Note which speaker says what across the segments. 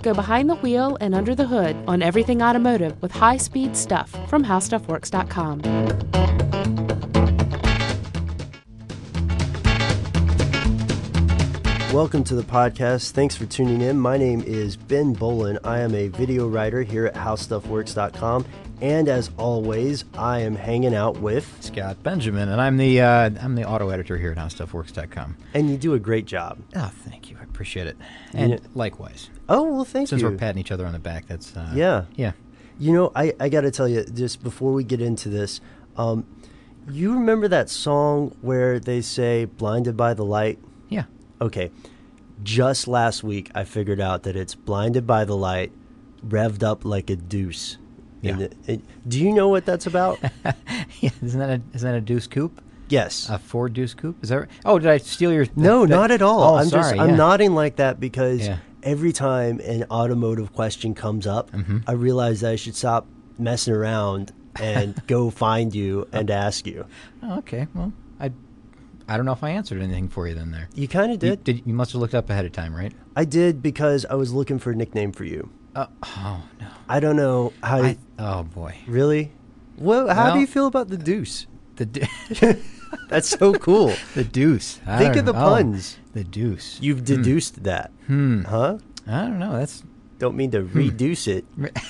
Speaker 1: Go behind the wheel and under the hood on everything automotive with high-speed stuff from HowStuffWorks.com.
Speaker 2: Welcome to the podcast. Thanks for tuning in. My name is Ben Bolin. I am a video writer here at HowStuffWorks.com. And as always, I am hanging out with
Speaker 3: Scott Benjamin, and I'm the auto editor here at HowStuffWorks.com.
Speaker 2: And you do a great job.
Speaker 3: Oh, thank you. I appreciate it. And likewise.
Speaker 2: Oh, well, thank you.
Speaker 3: Since we're patting each other on the back, that's...
Speaker 2: Yeah.
Speaker 3: Yeah.
Speaker 2: You know, I got to tell you, just before we get into this, you remember that song where they say, blinded by the light?
Speaker 3: Yeah.
Speaker 2: Okay. Just last week, I figured out that it's blinded by the light, revved up like a deuce.
Speaker 3: Yeah.
Speaker 2: Do you know what that's about?
Speaker 3: Yeah. Isn't that a Deuce Coupe?
Speaker 2: Yes.
Speaker 3: A Ford Deuce Coupe? Is that right? Oh, did I steal your...
Speaker 2: No, not at all.
Speaker 3: Oh,
Speaker 2: I'm nodding like that because
Speaker 3: Yeah.
Speaker 2: every time an automotive question comes up, I realize that I should stop messing around and go find you and ask you.
Speaker 3: Oh, okay. Well, I don't know if I answered anything for you then there.
Speaker 2: You kind of did.
Speaker 3: You must have looked up ahead of time, right?
Speaker 2: I did because I was looking for a nickname for you.
Speaker 3: Oh, no.
Speaker 2: I don't know how.
Speaker 3: Oh, boy.
Speaker 2: Really? Well, how do you feel about the deuce? That's so cool.
Speaker 3: The deuce.
Speaker 2: Think of the puns.
Speaker 3: The deuce.
Speaker 2: You've deduced that. Huh?
Speaker 3: I don't know. That's...
Speaker 2: Don't mean to reduce it.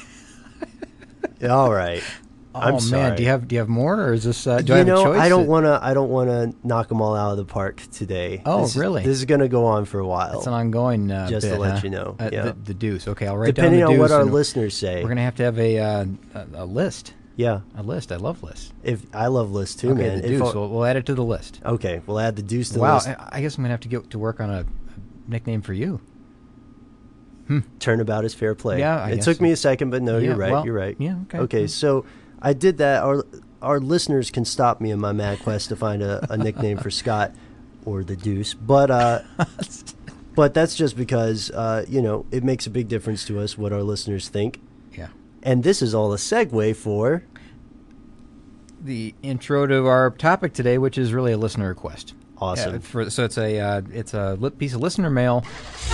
Speaker 2: All right. I'm sorry.
Speaker 3: Man, do you have more, or is this? Do I have a choice?
Speaker 2: I don't want to knock them all out of the park today.
Speaker 3: Oh, really?
Speaker 2: This is going to go on for a while.
Speaker 3: It's an ongoing
Speaker 2: just
Speaker 3: bit,
Speaker 2: to let you know. Yeah.
Speaker 3: The deuce. Okay, I'll write
Speaker 2: Depending
Speaker 3: down the deuce.
Speaker 2: on what our listeners say,
Speaker 3: we're going to have a list.
Speaker 2: Yeah,
Speaker 3: a list. I love lists.
Speaker 2: I love lists too,
Speaker 3: okay,
Speaker 2: man.
Speaker 3: The deuce. We'll add it to the list.
Speaker 2: Okay, we'll add the deuce to the list.
Speaker 3: Wow, I guess I'm going to have to get to work on a nickname for you.
Speaker 2: Turnabout is fair play.
Speaker 3: Yeah,
Speaker 2: it took me a second, but no, you're right.
Speaker 3: Well,
Speaker 2: you're right.
Speaker 3: Yeah. Okay.
Speaker 2: Okay, so I did that. Our listeners can stop me in my mad quest to find a nickname for Scott or the Deuce, but that's just because it makes a big difference to us what our listeners think.
Speaker 3: Yeah.
Speaker 2: And this is all a segue for
Speaker 3: the intro to our topic today, which is really a listener request.
Speaker 2: Awesome.
Speaker 3: So it's a piece of listener mail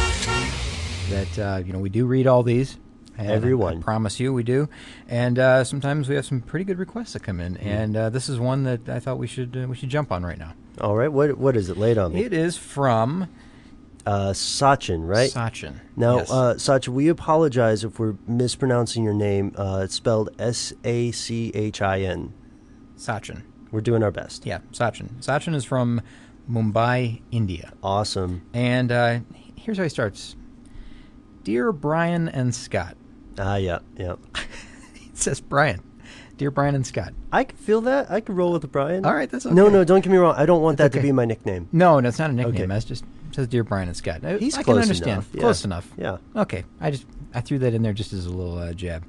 Speaker 3: that we do read all these.
Speaker 2: Everyone.
Speaker 3: I promise you we do. And sometimes we have some pretty good requests that come in. And this is one that I thought we should jump on right now.
Speaker 2: All right. What is it? Lay it on me.
Speaker 3: It is from
Speaker 2: Sachin, right?
Speaker 3: Sachin.
Speaker 2: Now,
Speaker 3: yes.
Speaker 2: Sachin, we apologize if we're mispronouncing your name. It's spelled Sachin.
Speaker 3: Sachin.
Speaker 2: We're doing our best.
Speaker 3: Yeah, Sachin. Sachin is from Mumbai, India.
Speaker 2: Awesome.
Speaker 3: And here's how he starts. Dear Brian and Scott.
Speaker 2: Yeah.
Speaker 3: It says Brian. Dear Brian and Scott.
Speaker 2: I can feel that. I can roll with Brian.
Speaker 3: All right, that's okay.
Speaker 2: No, don't get me wrong. I don't want that to be my nickname.
Speaker 3: No, it's not a nickname.
Speaker 2: Okay.
Speaker 3: That's just it says Dear Brian and Scott.
Speaker 2: He's
Speaker 3: I
Speaker 2: close
Speaker 3: can understand.
Speaker 2: enough. Yeah.
Speaker 3: Close enough.
Speaker 2: Yeah.
Speaker 3: Okay. I threw that in there just as a little jab.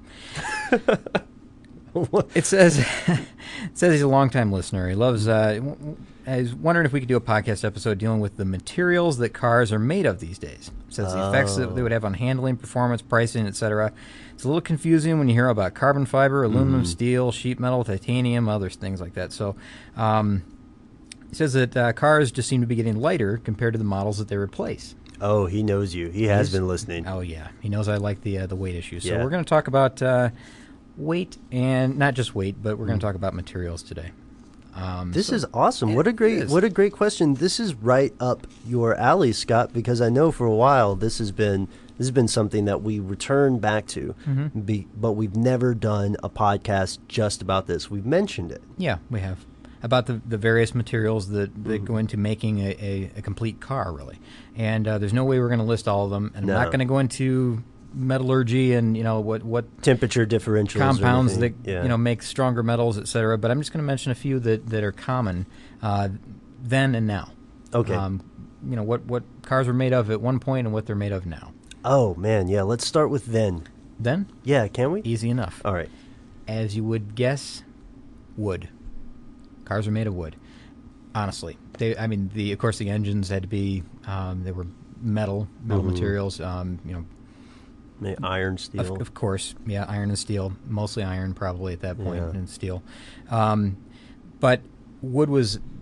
Speaker 3: It says he's a longtime listener. He loves. He's wondering if we could do a podcast episode dealing with the materials that cars are made of these days. It says the effects that they would have on handling, performance, pricing, etc. It's a little confusing when you hear about carbon fiber, aluminum, steel, sheet metal, titanium, other things like that. So, he says that cars just seem to be getting lighter compared to the models that they replace.
Speaker 2: Oh, he knows you. He has been listening.
Speaker 3: Oh yeah, he knows I like the weight issue. So
Speaker 2: Yeah.
Speaker 3: we're going to talk about weight, and not just weight, but we're going to talk about materials today.
Speaker 2: This is awesome. What a great question. This is right up your alley, Scott, because I know for a while this has been something that we return back to, but we've never done a podcast just about this. We've mentioned it.
Speaker 3: Yeah, we have. About the various materials that go into making a complete car, really. And there's no way we're going to list all of them. And I'm not going to go into metallurgy and what
Speaker 2: temperature differentials,
Speaker 3: compounds that make stronger metals, etc. But I'm just going to mention a few that are common then and now.
Speaker 2: Okay.
Speaker 3: What cars were made of at one point and what they're made of now.
Speaker 2: Oh man, yeah. Let's start with then.
Speaker 3: Then?
Speaker 2: Yeah, can we?
Speaker 3: Easy enough.
Speaker 2: All right.
Speaker 3: As you would guess, wood. Cars are made of wood. Honestly, of course, the engines had to be. They were metal materials.
Speaker 2: Iron, steel.
Speaker 3: Of course, yeah, iron and steel. Mostly iron, probably at that point, and steel. But wood was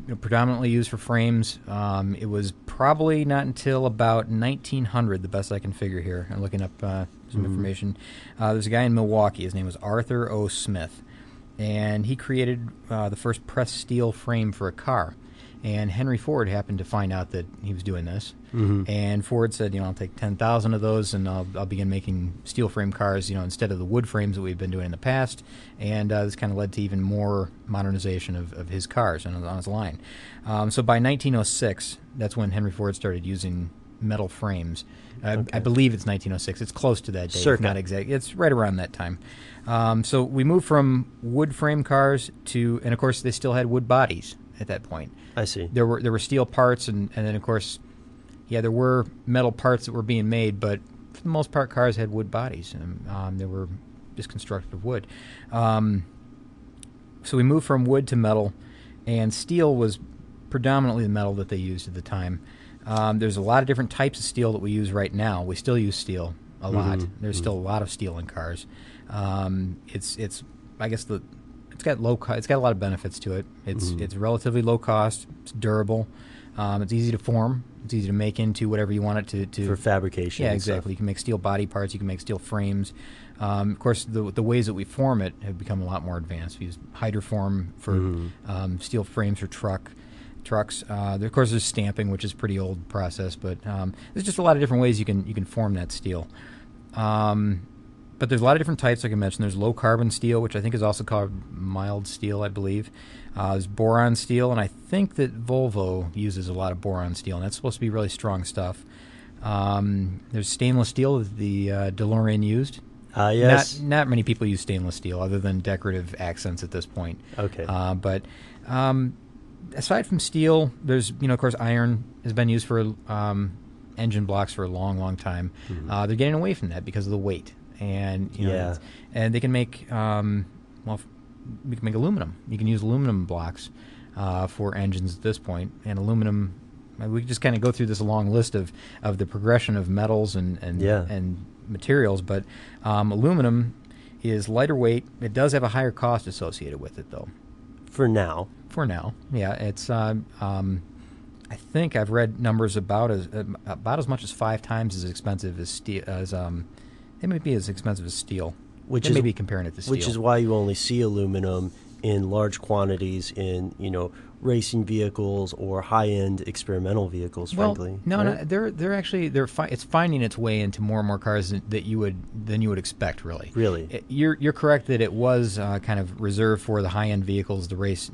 Speaker 3: predominantly used for frames. It was probably not until about 1900, the best I can figure here. I'm looking up some information. There's a guy in Milwaukee. His name was Arthur O. Smith, and he created the first pressed steel frame for a car. And Henry Ford happened to find out that he was doing this. And Ford said, I'll take 10,000 of those, and I'll begin making steel frame cars, instead of the wood frames that we've been doing in the past. And this kind of led to even more modernization of his cars and on his line. So by 1906, that's when Henry Ford started using metal frames. I believe it's 1906. It's close to that date, if not exact. It's right around that time. So we moved from wood frame cars to, and of course they still had wood bodies at that point.
Speaker 2: I see.
Speaker 3: There were steel parts, and then of course, there were metal parts that were being made, but for the most part, cars had wood bodies, and they were just constructed of wood. So we moved from wood to metal, and steel was predominantly the metal that they used at the time. There's a lot of different types of steel that we use right now. We still use steel a lot. There's still a lot of steel in cars. It's I guess it's got a lot of benefits to it. It's relatively low cost. It's durable. It's easy to form. It's easy to make into whatever you want it to
Speaker 2: for fabrication.
Speaker 3: Yeah, exactly. You can make steel body parts. You can make steel frames. Of course, the ways that we form it have become a lot more advanced. We use hydroform for steel frames for trucks. Of course, there's stamping, which is a pretty old process, but there's just a lot of different ways you can form that steel. But there's a lot of different types, like I mentioned. There's low-carbon steel, which I think is also called mild steel, I believe. There's boron steel, and I think that Volvo uses a lot of boron steel, and that's supposed to be really strong stuff. There's stainless steel that the DeLorean used.
Speaker 2: Yes.
Speaker 3: Not many people use stainless steel, other than decorative accents at this point.
Speaker 2: Okay.
Speaker 3: But aside from steel, there's, of course, iron has been used for engine blocks for a long, long time. They're getting away from that because of the weight. And and they can make we can make aluminum. You can use aluminum blocks for engines at this point. And aluminum, we just kind of go through this long list of the progression of metals and materials. But aluminum is lighter weight. It does have a higher cost associated with it, though.
Speaker 2: For now,
Speaker 3: yeah. It's I think I've read numbers about as much as 5 times as expensive as steel. They may be as expensive as steel. Which is maybe comparing it to steel.
Speaker 2: Which is why you only see aluminum in large quantities in racing vehicles or high-end experimental vehicles. Frankly,
Speaker 3: no, they're actually it's finding its way into more and more cars than you would expect. Really, you're correct that it was kind of reserved for the high-end vehicles, the race,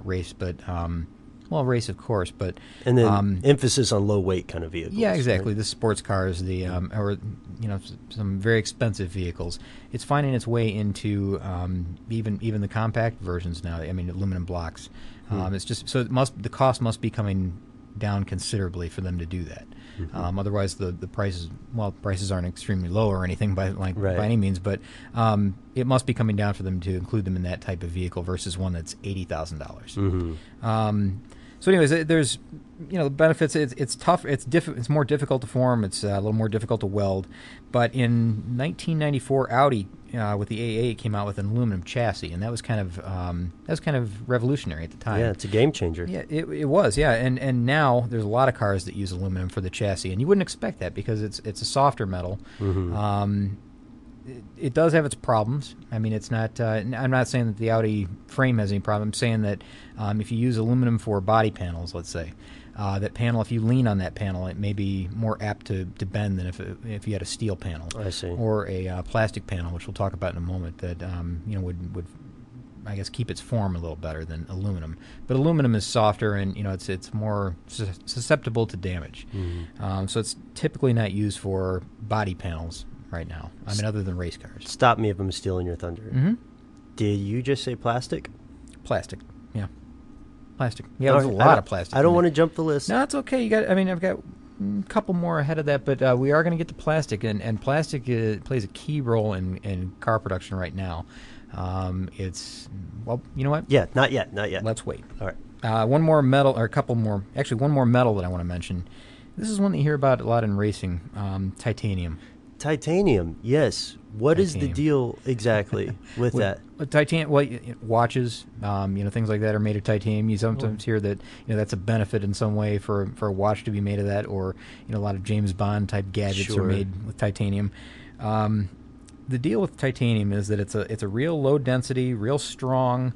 Speaker 3: race, of course, but
Speaker 2: and then emphasis on low weight kind of vehicles.
Speaker 3: Yeah, exactly.
Speaker 2: Right?
Speaker 3: The sports cars, or some very expensive vehicles. It's finding its way into even the compact versions now. I mean, aluminum blocks. It's just so the cost must be coming down considerably for them to do that. Otherwise, the prices aren't extremely low or anything by any means, but it must be coming down for them to include them in that type of vehicle versus one that's $80,000. So, anyways, there's the benefits. It's tough. It's more difficult to form. It's a little more difficult to weld. But in 1994, Audi with the A8 came out with an aluminum chassis, and that was kind of revolutionary at the time.
Speaker 2: Yeah, it's a game changer.
Speaker 3: Yeah, it was. Yeah, and now there's a lot of cars that use aluminum for the chassis, and you wouldn't expect that because it's a softer metal. It does have its problems. I mean, it's not. I'm not saying that the Audi frame has any problem. I'm saying that if you use aluminum for body panels, let's say, that panel, if you lean on that panel, it may be more apt to bend than if you had a steel panel.
Speaker 2: I see.
Speaker 3: Or a plastic panel, which we'll talk about in a moment. That would I guess keep its form a little better than aluminum. But aluminum is softer and it's more susceptible to damage. So it's typically not used for body panels right now. I mean, other than race cars.
Speaker 2: Stop me if I'm stealing your thunder. Did you just say plastic?
Speaker 3: Plastic, yeah. Plastic. Yeah, there's a lot of plastic.
Speaker 2: I don't want to jump the list.
Speaker 3: No, it's okay. I've got a couple more ahead of that, but we are going to get to plastic, and plastic plays a key role in car production right now. You know what?
Speaker 2: Yeah, not yet.
Speaker 3: Let's wait.
Speaker 2: All right.
Speaker 3: One more metal, or a couple more. Actually, one more metal that I want to mention. This is one that you hear about a lot in racing. Titanium.
Speaker 2: Titanium, yes. What is the deal exactly with that?
Speaker 3: Titanium, watches, things like that are made of titanium. You sometimes hear that that's a benefit in some way for a watch to be made of that, or a lot of James Bond type gadgets are made with titanium. The deal with titanium is that it's a real low density, real strong.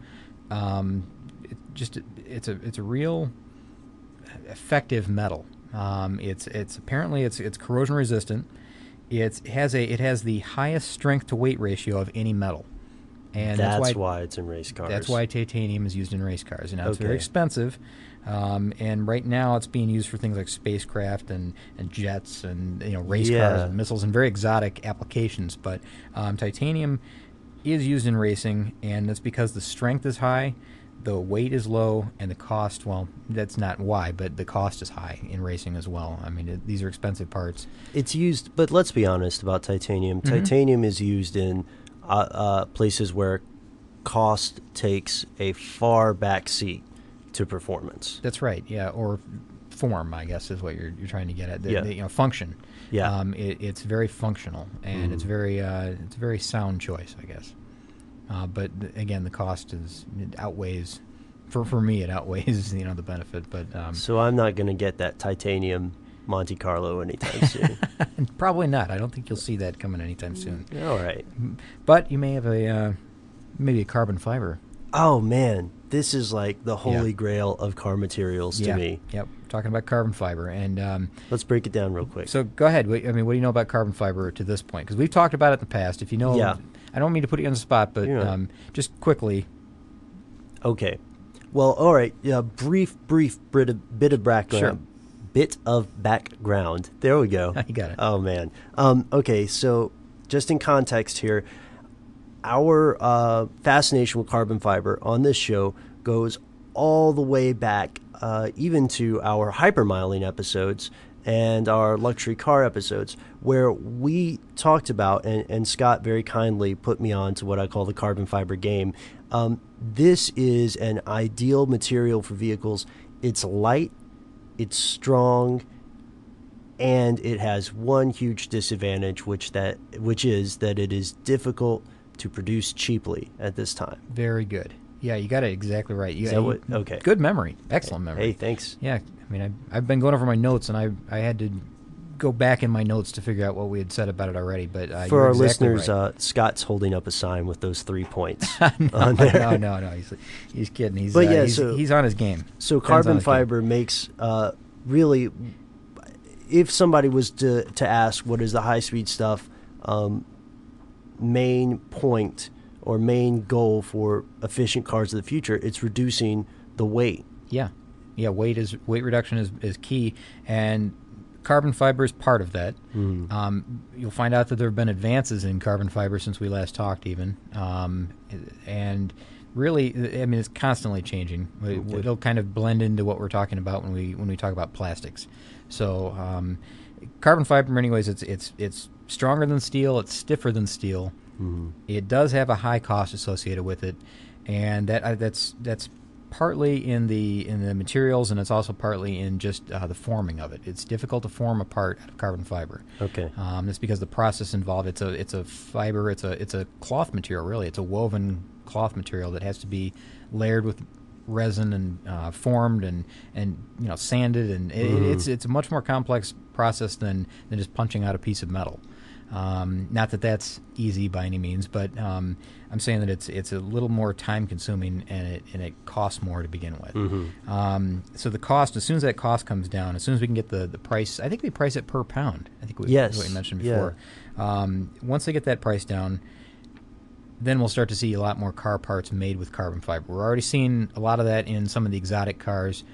Speaker 3: It's a real effective metal. It's apparently corrosion resistant. It has the highest strength to weight ratio of any metal, and
Speaker 2: that's why it's in race cars.
Speaker 3: That's why titanium is used in race cars. It's very expensive, and right now it's being used for things like spacecraft and jets and race cars and missiles and very exotic applications. But titanium is used in racing, and that's because the strength is high, the weight is low, and the cost, well, that's not why, but the cost is high in racing as well. I mean, these are expensive parts.
Speaker 2: It's used, but let's be honest about titanium. Mm-hmm. Titanium is used in places where cost takes a far back seat to performance.
Speaker 3: That's right, yeah, or form, I guess, is what you're trying to get at. Function.
Speaker 2: Yeah.
Speaker 3: It's very functional, and it's a very sound choice, I guess. But again, the cost outweighs. For me, it outweighs the benefit. But
Speaker 2: so I'm not going to get that titanium Monte Carlo anytime soon.
Speaker 3: Probably not. I don't think you'll see that coming anytime soon.
Speaker 2: All right.
Speaker 3: But you may have maybe a carbon fiber.
Speaker 2: Oh man, this is like the holy grail of car materials to me.
Speaker 3: Yep. Talking about carbon fiber, and
Speaker 2: let's break it down real quick.
Speaker 3: So go ahead. I mean, what do you know about carbon fiber to this point? Because we've talked about it in the past. If you know, I don't mean to put you on the spot, but just quickly.
Speaker 2: Okay. Well, all right. Brief bit of background.
Speaker 3: Sure.
Speaker 2: Bit of background. There we go.
Speaker 3: You got it.
Speaker 2: Oh man. Okay. So, just in context here, our fascination with carbon fiber on this show goes all the way back, even to our hypermiling episodes and our luxury car episodes, where we talked about, and Scott very kindly put me on to what I call the carbon fiber game. This is an ideal material for vehicles. It's light, it's strong, and it has one huge disadvantage, which is that it is difficult to produce cheaply at this time.
Speaker 3: Very good. Yeah, you got it exactly right.
Speaker 2: Okay.
Speaker 3: Good memory. Excellent memory.
Speaker 2: Hey, thanks.
Speaker 3: Yeah, I mean, I've been going over my notes, and I had to go back in my notes to figure out what we had said about it already. But
Speaker 2: for our
Speaker 3: exactly
Speaker 2: listeners,
Speaker 3: right.
Speaker 2: Scott's holding up a sign with those 3 points
Speaker 3: no,
Speaker 2: on there.
Speaker 3: No. He's kidding. He's on his game.
Speaker 2: So carbon fiber makes really, if somebody was to ask what is the high-speed stuff main point or main goal for efficient cars of the future, it's reducing the weight.
Speaker 3: Yeah, weight reduction is key, and carbon fiber is part of that. You'll find out that there have been advances in carbon fiber since we last talked, even, and really, I mean, it's constantly changing. It'll kind of blend into what we're talking about when we talk about plastics. So, carbon fiber, in many ways, it's stronger than steel. It's stiffer than steel. Mm-hmm. It does have a high cost associated with it, and that's partly in the materials, and it's also partly in just the forming of it. It's difficult to form a part out of carbon fiber.
Speaker 2: Okay.
Speaker 3: That's because the process involved. It's a fiber. It's a cloth material. Really, it's a woven cloth material that has to be layered with resin and formed and sanded, and it's a much more complex process than just punching out a piece of metal. Not that that's easy by any means, but I'm saying that it's a little more time consuming, and it costs more to begin with. Mm-hmm. So the cost, as soon as that cost comes down, as soon as we can get the price, I think we price it per pound. I think
Speaker 2: yes,
Speaker 3: what you mentioned before. Yeah. Once they get that price down, then we'll start to see a lot more car parts made with carbon fiber. We're already seeing a lot of that in some of the exotic cars.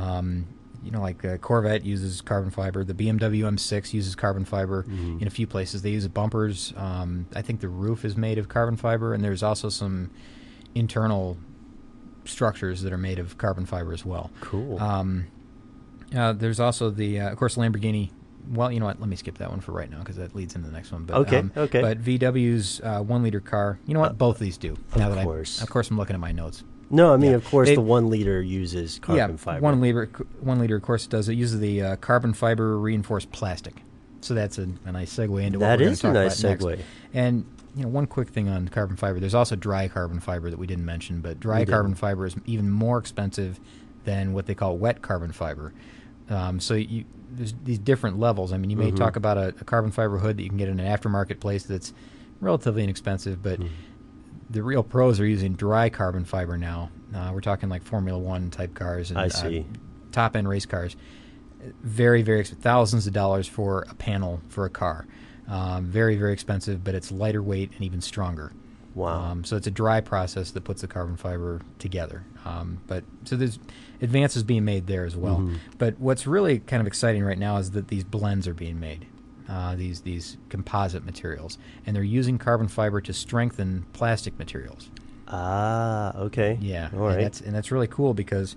Speaker 3: Like Corvette uses carbon fiber. The BMW M6 uses carbon fiber in a few places. They use bumpers. I think the roof is made of carbon fiber, and there's also some internal structures that are made of carbon fiber as well.
Speaker 2: Cool.
Speaker 3: There's also of course, Lamborghini. Well, you know what? Let me skip that one for right now because that leads into the next one. But,
Speaker 2: okay.
Speaker 3: But VW's 1 liter car. You know what? Both of these do.
Speaker 2: Of course.
Speaker 3: Of course, I'm looking at my notes.
Speaker 2: No, I mean, of course, the 1 liter uses carbon fiber.
Speaker 3: 1 liter, of course, does. It uses the carbon fiber reinforced plastic. So that's a nice segue into what we're going to talk about next.
Speaker 2: That is a nice segue.
Speaker 3: And one quick thing on carbon fiber. There's also dry carbon fiber that we didn't mention, but dry carbon fiber is even more expensive than what they call wet carbon fiber. So there's these different levels. I mean, you may talk about a carbon fiber hood that you can get in an aftermarket place that's relatively inexpensive, but the real pros are using dry carbon fiber now. We're talking like Formula One type cars and top-end race cars. Very, very expensive. Thousands of dollars for a panel for a car. Very, very expensive, but it's lighter weight and even stronger.
Speaker 2: Wow.
Speaker 3: So it's a dry process that puts the carbon fiber together. So there's advances being made there as well. But what's really kind of exciting right now is that these blends are being made, these composite materials, and they're using carbon fiber to strengthen plastic materials.
Speaker 2: Ah, okay.
Speaker 3: Yeah,
Speaker 2: all right.
Speaker 3: And that's really cool because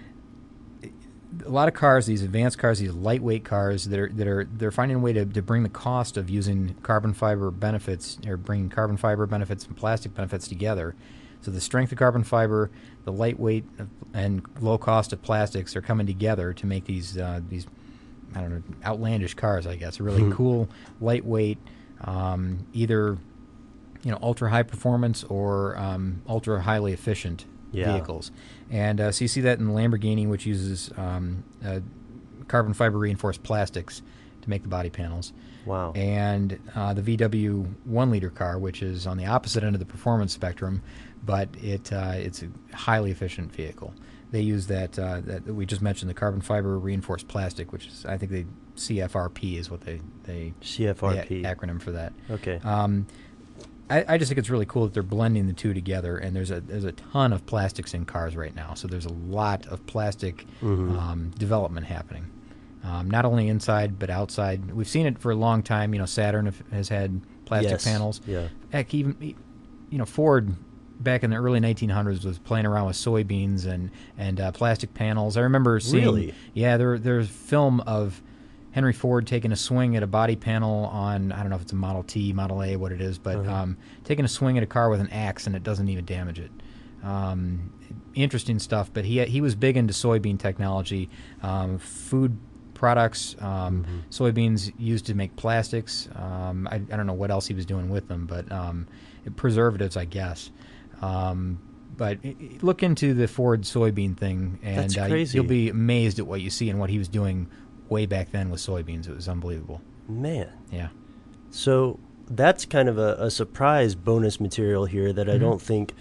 Speaker 3: a lot of cars, these advanced cars, these lightweight cars, they're finding a way to bring the cost of using carbon fiber benefits, or bringing carbon fiber benefits and plastic benefits together. So the strength of carbon fiber, the lightweight and low cost of plastics are coming together to make these I don't know, outlandish cars, I guess. Really cool, lightweight, either ultra high performance or ultra highly efficient vehicles. And so you see that in the Lamborghini, which uses carbon fiber reinforced plastics to make the body panels.
Speaker 2: Wow. And
Speaker 3: the VW 1-liter car, which is on the opposite end of the performance spectrum, but it's a highly efficient vehicle. They use that we just mentioned, the carbon fiber reinforced plastic, which is, I think, CFRP is what they
Speaker 2: CFRP,
Speaker 3: the acronym for that.
Speaker 2: Okay.
Speaker 3: I just think it's really cool that they're blending the two together, and there's a ton of plastics in cars right now. So there's a lot of plastic development happening, not only inside but outside. We've seen it for a long time. Saturn has had plastic panels.
Speaker 2: Yeah.
Speaker 3: Heck, even Ford back in the early 1900s was playing around with soybeans and plastic panels. I remember seeing.
Speaker 2: Really?
Speaker 3: Yeah, there's film of Henry Ford taking a swing at a body panel on, I don't know if it's a Model T, Model A, what it is, but taking a swing at a car with an axe, and it doesn't even damage it. Interesting stuff, but he was big into soybean technology, food products, soybeans used to make plastics. I don't know what else he was doing with them, but preservatives, I guess. But look into the Ford soybean thing, and
Speaker 2: That's crazy.
Speaker 3: You'll be amazed at what you see and what he was doing way back then with soybeans. It was unbelievable.
Speaker 2: Man.
Speaker 3: Yeah.
Speaker 2: So that's kind of a surprise bonus material here that I don't think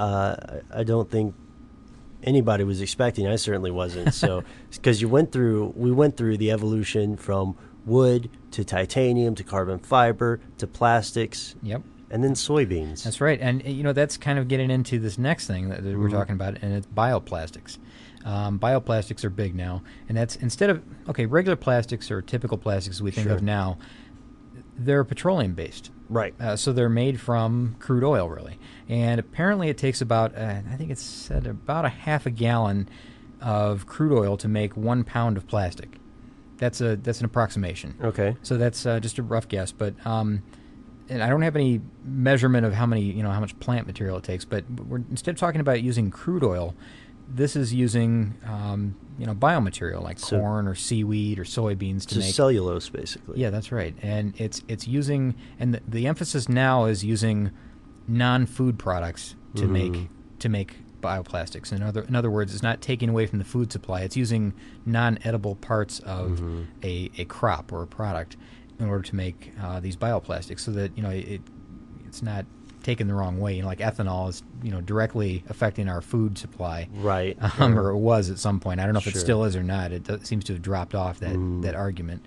Speaker 2: anybody was expecting. I certainly wasn't. So because we went through the evolution from wood to titanium to carbon fiber to plastics.
Speaker 3: Yep.
Speaker 2: And then soybeans.
Speaker 3: That's right. And that's kind of getting into this next thing that we're talking about, and it's bioplastics. Bioplastics are big now, and that's instead of regular plastics or typical plastics we think of now, they're petroleum based.
Speaker 2: Right.
Speaker 3: So they're made from crude oil, really. And apparently it takes about, I think it's said about a half a gallon of crude oil to make 1 pound of plastic. That's an approximation.
Speaker 2: Okay.
Speaker 3: So that's just a rough guess, but and I don't have any measurement of how much plant material it takes, but instead of talking about using crude oil, this is using biomaterial like corn or seaweed or soybeans to make
Speaker 2: cellulose, basically.
Speaker 3: Yeah, that's right. And it's using, and the emphasis now is using non-food products to make bioplastics. In other words, it's not taking away from the food supply. It's using non-edible parts of a crop or a product in order to make these bioplastics, so that it's not taken the wrong way. Like ethanol is directly affecting our food supply,
Speaker 2: right?
Speaker 3: Or it was at some point. I don't know if it still is or not. It seems to have dropped off that argument.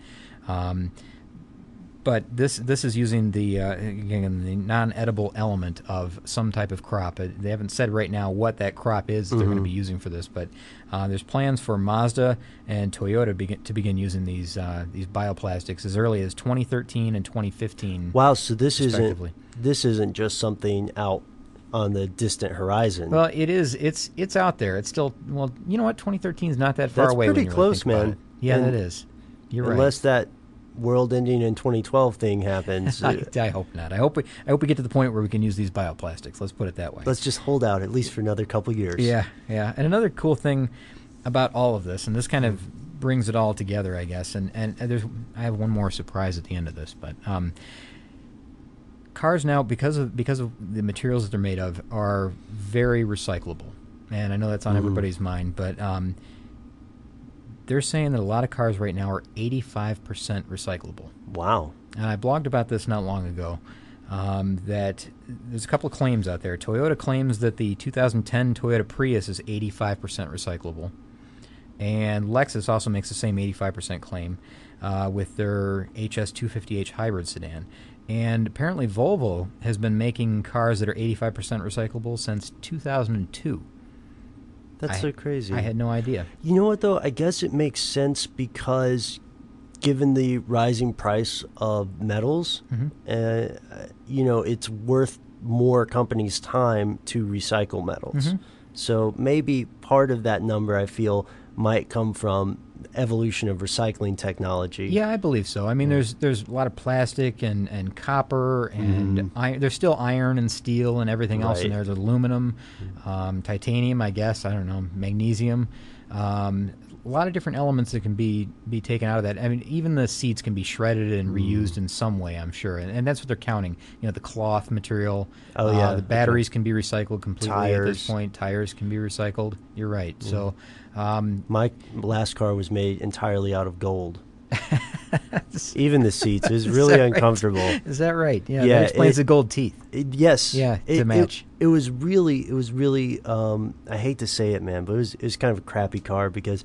Speaker 3: But this is using the non-edible element of some type of crop. They haven't said right now what that crop is that they're going to be using for this, but there's plans for Mazda and Toyota to begin using these bioplastics as early as 2013 and 2015.
Speaker 2: Wow! So this isn't just something out on the distant horizon.
Speaker 3: Well, it is. It's out there. It's still, well, you know what? 2013 is not that far away.
Speaker 2: That's pretty
Speaker 3: when you
Speaker 2: close,
Speaker 3: really think
Speaker 2: man.
Speaker 3: about it. Yeah, that is. You're right.
Speaker 2: Unless that world ending in 2012 thing happens.
Speaker 3: I hope not. I hope we get to the point where we can use these bioplastics. Let's put it that way.
Speaker 2: Let's just hold out at least for another couple years.
Speaker 3: Yeah. And another cool thing about all of this, and this kind of brings it all together, I guess. And I have one more surprise at the end of this, but cars now, because of the materials that they're made of, are very recyclable. And I know that's on everybody's mind, but they're saying that a lot of cars right now are 85% recyclable.
Speaker 2: Wow.
Speaker 3: And I blogged about this not long ago, that there's a couple of claims out there. Toyota claims that the 2010 Toyota Prius is 85% recyclable. And Lexus also makes the same 85% claim with their HS250H hybrid sedan. And apparently Volvo has been making cars that are 85% recyclable since 2002.
Speaker 2: That's so crazy.
Speaker 3: I had no idea.
Speaker 2: You know what, though? I guess it makes sense because given the rising price of metals, it's worth more companies' time to recycle metals. So maybe part of that number, I feel, might come from evolution of recycling technology.
Speaker 3: Yeah, I believe so. I mean, there's a lot of plastic and copper and there's still iron and steel and everything else in there. There's aluminum, titanium, I guess. I don't know, magnesium. A lot of different elements that can be taken out of that. I mean, even the seats can be shredded and reused in some way, I'm sure. And that's what they're counting. You know, the cloth material. The batteries can be recycled completely at this point. Tires can be recycled. You're right. So
Speaker 2: my last car was made entirely out of gold. Even the seats. It was really uncomfortable.
Speaker 3: Is that right? Yeah, that explains the gold teeth.
Speaker 2: Yes.
Speaker 3: Yeah, to match.
Speaker 2: It was really, I hate to say it, man, but it was kind of a crappy car because,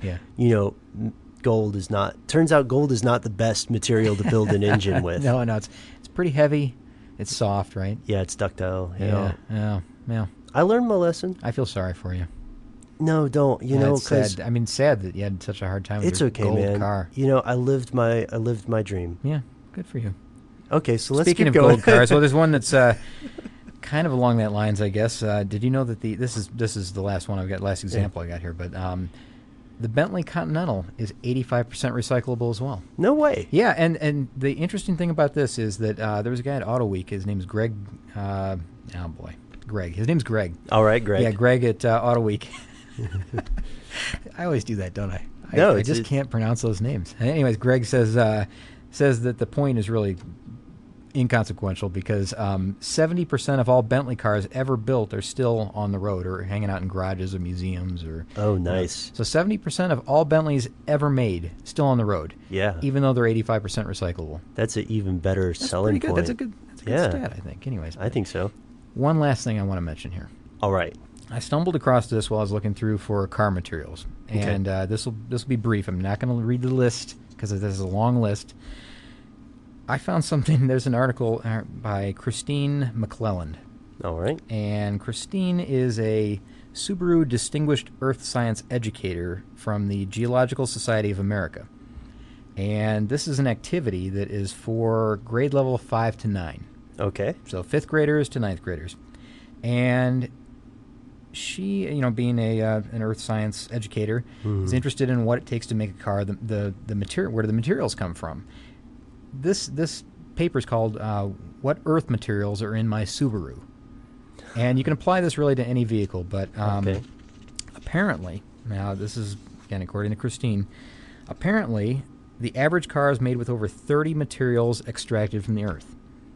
Speaker 2: gold is not the best material to build an engine with.
Speaker 3: No, it's pretty heavy. It's soft, right?
Speaker 2: Yeah, it's ductile.
Speaker 3: Yeah.
Speaker 2: I learned my lesson.
Speaker 3: I feel sorry for you.
Speaker 2: No, don't.
Speaker 3: It's sad. I mean, sad that you had such a hard time with your gold car.
Speaker 2: I lived my dream.
Speaker 3: Yeah, good for you.
Speaker 2: Okay, so let's
Speaker 3: Speaking
Speaker 2: keep
Speaker 3: of
Speaker 2: going.
Speaker 3: gold cars, well, there's one that's kind of along that lines, I guess. Did you know that this is the last one I've got, last example I got here, but the Bentley Continental is 85% recyclable as well.
Speaker 2: No way.
Speaker 3: Yeah, and the interesting thing about this is that there was a guy at Auto Week. His name's Greg. Greg. His name's Greg.
Speaker 2: All right, Greg.
Speaker 3: Yeah, Greg at Auto Week. I always do that, don't I?
Speaker 2: No,
Speaker 3: I just can't pronounce those names. Anyways, Greg says that the point is really inconsequential because 70% of all Bentley cars ever built are still on the road or hanging out in garages or museums.
Speaker 2: Oh, nice.
Speaker 3: So 70% of all Bentleys ever made still on the road.
Speaker 2: Yeah.
Speaker 3: Even though they're 85% recyclable.
Speaker 2: That's an even better selling point.
Speaker 3: That's a good stat, I think. Anyways,
Speaker 2: I think so.
Speaker 3: One last thing I want to mention here.
Speaker 2: All right.
Speaker 3: I stumbled across this while I was looking through for car materials, and this will be brief. I'm not going to read the list because this is a long list. I found something. There's an article by Christine McClelland.
Speaker 2: All right.
Speaker 3: And Christine is a Subaru Distinguished Earth Science Educator from the Geological Society of America. And this is an activity that is for grade level 5 to 9.
Speaker 2: Okay.
Speaker 3: So 5th graders to 9th graders. And she, being an earth science educator, is interested in what it takes to make a car. The material, where do the materials come from? This paper is called "What Earth Materials Are in My Subaru," and you can apply this really to any vehicle. But apparently, now this is again according to Christine. Apparently, the average car is made with over 30 materials extracted from the earth.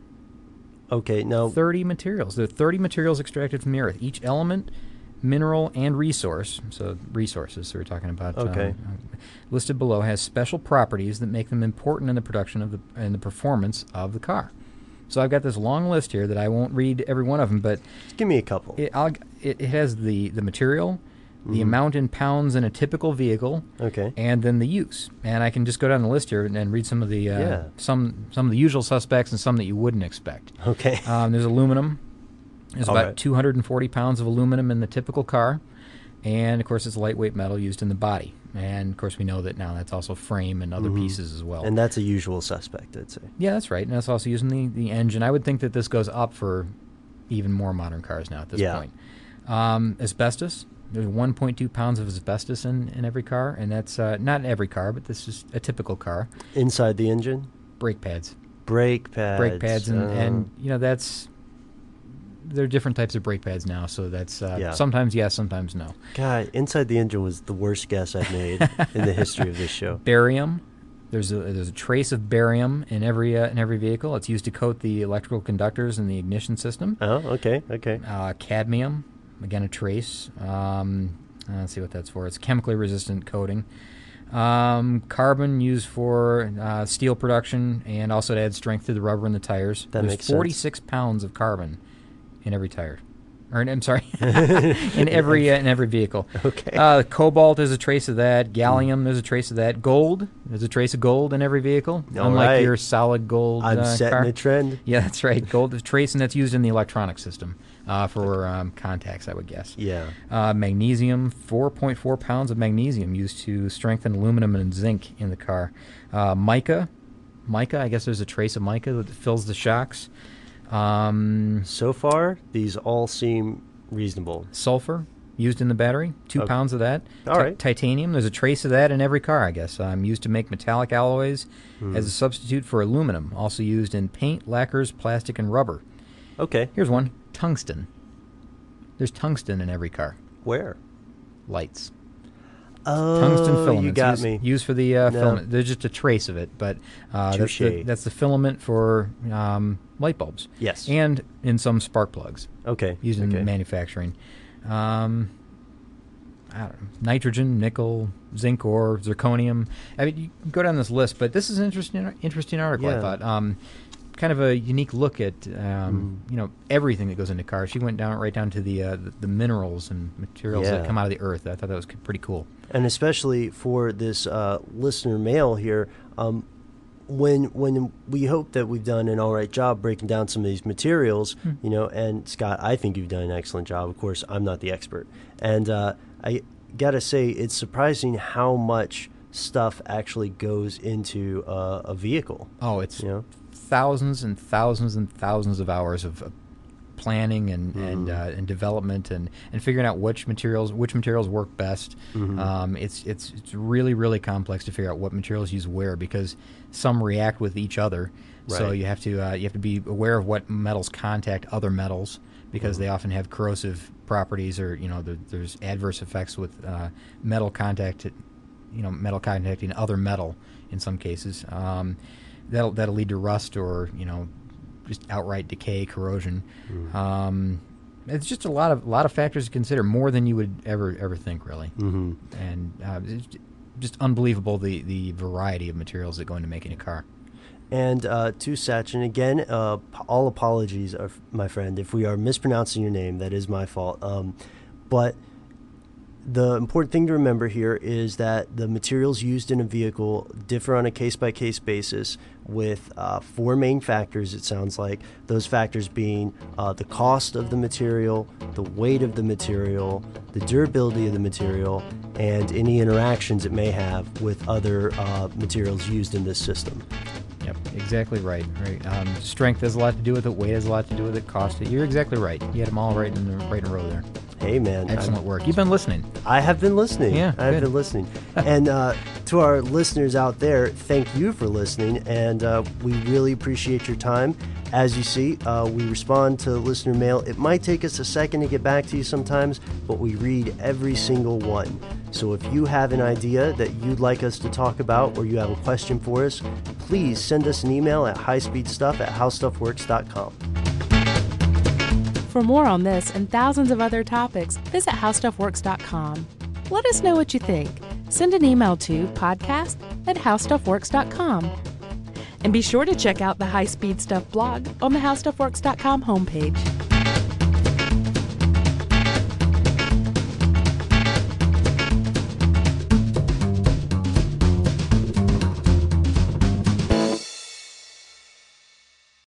Speaker 2: Okay, now
Speaker 3: 30 materials. There are 30 materials extracted from the earth. Each element, mineral, and resource, so resources we're talking about, listed below, has special properties that make them important in the production of and the performance of the car. So I've got this long list here that I won't read every one of them, but
Speaker 2: just give me a couple.
Speaker 3: It has the material, the amount in pounds in a typical vehicle, and then the use. And I can just go down the list here and read some of the some of the usual suspects and some that you wouldn't expect.
Speaker 2: Okay.
Speaker 3: There's aluminum. There's about 240 pounds of aluminum in the typical car. And, of course, it's lightweight metal used in the body. And, of course, we know that now that's also frame and other pieces as well.
Speaker 2: And that's a usual suspect, I'd say.
Speaker 3: Yeah, that's right. And that's also using the engine. I would think that this goes up for even more modern cars now at this point. Asbestos. There's 1.2 pounds of asbestos in every car. And that's not every car, but this is a typical car.
Speaker 2: Inside the engine?
Speaker 3: Brake pads.
Speaker 2: Brake pads.
Speaker 3: And that's... There are different types of brake pads now, so that's sometimes yes, sometimes no.
Speaker 2: God, inside the engine was the worst guess I've made in the history of this show.
Speaker 3: Barium, There's a trace of barium in every vehicle. It's used to coat the electrical conductors in the ignition system.
Speaker 2: Oh, okay.
Speaker 3: Cadmium, again a trace. Let's see what that's for. It's chemically resistant coating. Carbon used for steel production and also to add strength to the rubber in the tires.
Speaker 2: That makes sense.
Speaker 3: 46 pounds of carbon in every tire. I'm sorry, in every vehicle.
Speaker 2: Okay.
Speaker 3: Cobalt is a trace of that. Gallium, there's a trace of that. Gold, there's a trace of gold in every vehicle. Unlike your solid gold
Speaker 2: I'm setting
Speaker 3: car.
Speaker 2: a trend.
Speaker 3: Yeah, that's right. Gold is a trace, and that's used in the electronic system for contacts, I would guess.
Speaker 2: Yeah.
Speaker 3: Magnesium, 4.4 pounds of magnesium used to strengthen aluminum and zinc in the car. Mica, I guess there's a trace of mica that fills the shocks.
Speaker 2: So far, these all seem reasonable.
Speaker 3: Sulfur used in the battery, 2 pounds of that.
Speaker 2: All right.
Speaker 3: Titanium, there's a trace of that in every car, I guess. Used to make metallic alloys as a substitute for aluminum. Also used in paint, lacquers, plastic, and rubber.
Speaker 2: Okay.
Speaker 3: Here's one. Tungsten. There's tungsten in every car.
Speaker 2: Where?
Speaker 3: Lights.
Speaker 2: Oh,
Speaker 3: Tungsten filaments.
Speaker 2: you got me.
Speaker 3: Used for the filament. There's just a trace of it, but that's the filament for light bulbs.
Speaker 2: Yes.
Speaker 3: And in some spark plugs.
Speaker 2: Okay.
Speaker 3: Used in manufacturing. I don't know, nitrogen, nickel, zinc ore, zirconium. I mean, you can go down this list, but this is an interesting article, I thought. Kind of a unique look at everything that goes into cars. She went right down to the minerals and materials that come out of the earth. I thought that was pretty cool.
Speaker 2: And especially for this listener mail here, when we hope that we've done an all right job breaking down some of these materials, and Scott, I think you've done an excellent job. Of course, I'm not the expert. And I got to say, it's surprising how much stuff actually goes into a vehicle.
Speaker 3: Oh, it's thousands and thousands and thousands of hours of planning and development and figuring out which materials work best. It's really, really complex to figure out what materials use where, because some react with each other. Right. So you have to be aware of what metals contact other metals, because they often have corrosive properties, or there's adverse effects with metal contacting other metal in some cases. That'll lead to rust or just outright decay, corrosion. It's just a lot of factors to consider, more than you would ever think, really. And it's just unbelievable the variety of materials that go into making a car.
Speaker 2: And to Sachin, again, all apologies, my friend, if we are mispronouncing your name. That is my fault. But the important thing to remember here is that the materials used in a vehicle differ on a case-by-case basis with 4 main factors, it sounds like. Those factors being the cost of the material, the weight of the material, the durability of the material, and any interactions it may have with other materials used in this system.
Speaker 3: Yep, exactly right. Strength has a lot to do with it. Weight has a lot to do with it. Cost. You're exactly right. You had them all right in a row there.
Speaker 2: Hey, man.
Speaker 3: Excellent work. You've been listening.
Speaker 2: I have been listening.
Speaker 3: Yeah,
Speaker 2: I have been listening. And to our listeners out there, thank you for listening, and we really appreciate your time. As you see, we respond to listener mail. It might take us a second to get back to you sometimes, but we read every single one. So if you have an idea that you'd like us to talk about, or you have a question for us, please send us an email at highspeedstuff@howstuffworks.com.
Speaker 1: For more on this and thousands of other topics, visit howstuffworks.com. Let us know what you think. Send an email to podcast@howstuffworks.com. And be sure to check out the High Speed Stuff blog on the howstuffworks.com homepage.